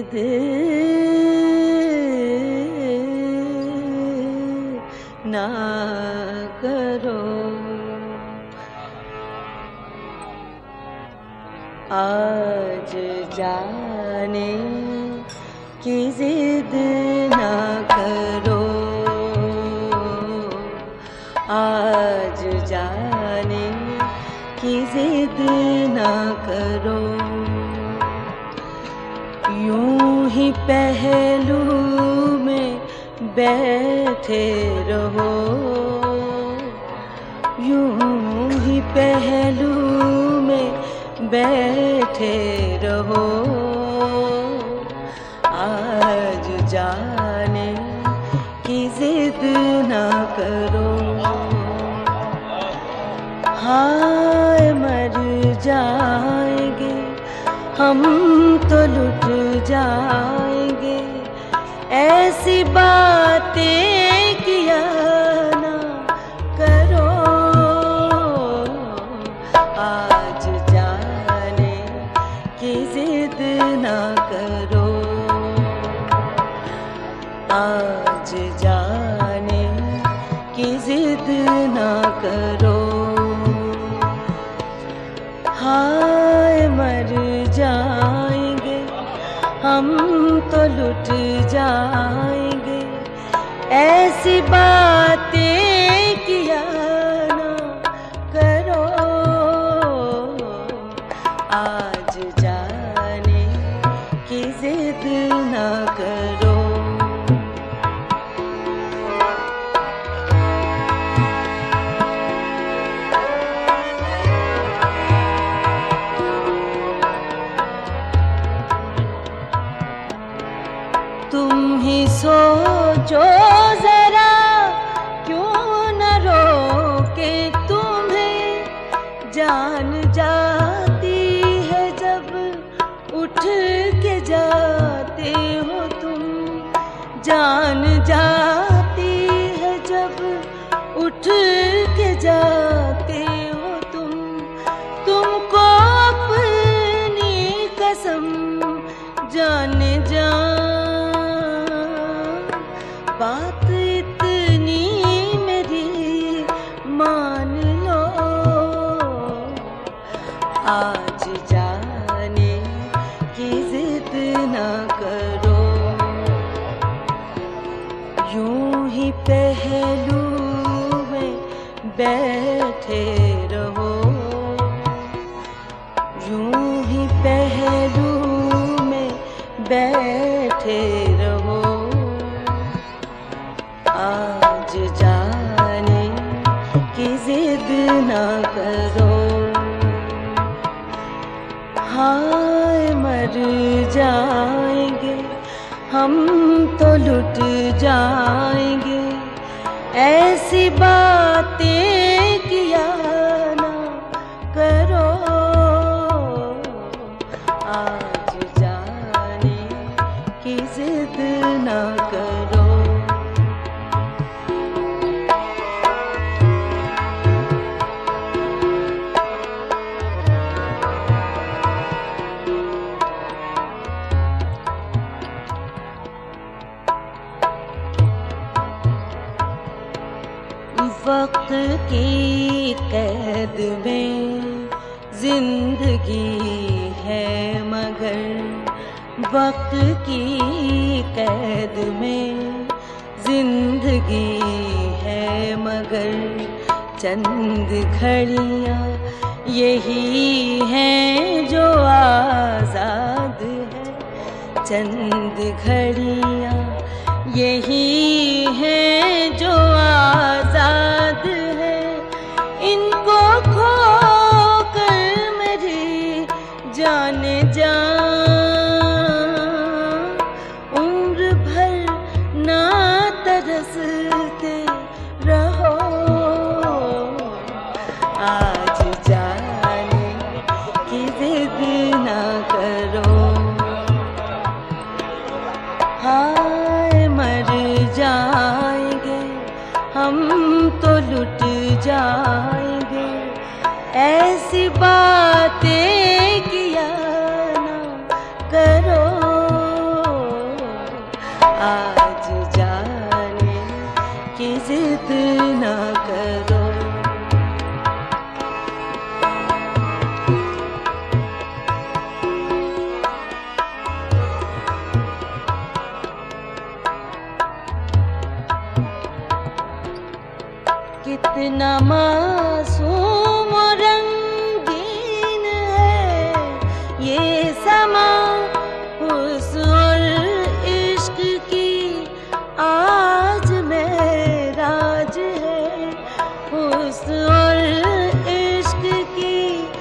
जिद ना करो। आज जाने की जिद ना करो। आज जाने की जिद ना करो। यूं ही पहलू में बैठे रहो। यूं ही पहलू में बैठे रहो। आज जाने की जिद ना करो। हाय मर जाएंगे हम तो लुट जाएंगे। ऐसी बातें किया ना करो। आज जाने की जिद ना करो। आज जाने की जिद ना करो। हाय मर जाएंगे हम तो लुट जाएंगे। ऐसी बातें किया ना करो। आज जाने की जिद ना करो। तुम ही सोचो जरा क्यों न रोके तुम्हें। जान जाती है जब उठ के जाते हो तुम। जान जाती है जब उठ के जाते हो तुम। तुमको अपनी कसम जाने जा बात इतनी मेरी मान लो। आज जाने की जिद ना करो। यूं ही पहलू में बैठे रहो। यूं ही पहलू में बैठे रहो। आज जाने की जिद ना करो। हाय मर जाएंगे हम तो लुट जाएंगे। ऐसी बातें किया ना करो। आज जाने की जिद ना करो। वक्त की कैद में जिंदगी है मगर। वक्त की कैद में जिंदगी है मगर। चंद घड़ियाँ यही हैं जो आज़ाद है। चंद घड़ियाँ यही हैं जो आज़ाद है। इनको खो कर मेरी जाने जा उम्र भर ना तरसते रहो। आज जाने की जिद ना करो। हाय मर जाएंगे हम तो लुट जाएंगे। ऐसी बातें किया ना करो। जिद न करो। कितना मासूम और रंगीन है ये समा, हुस्न और इश्क की आज महराज है। हुस्न और इश्क की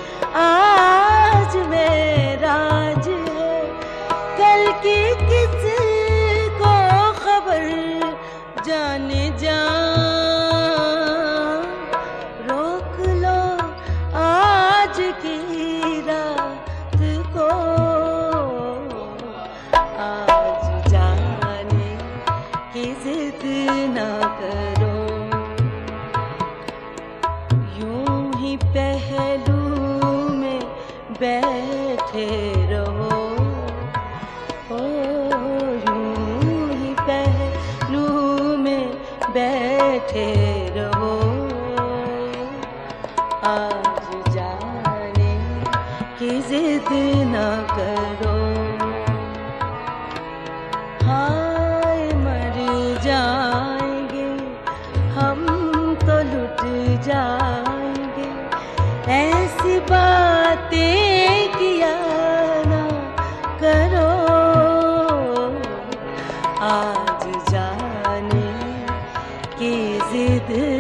आज महराज है। कल की किसको खबर जाने जा, की रात को आज जाने की जिद न करो। यूं ही पहलू में बैठे रहो, यूं ही पहलू में बैठे रहो। आज की जिद न करो। हाय मर जाएंगे हम तो लुट जाएंगे, ऐसी बातें किया ना करो। आज जाने की जिद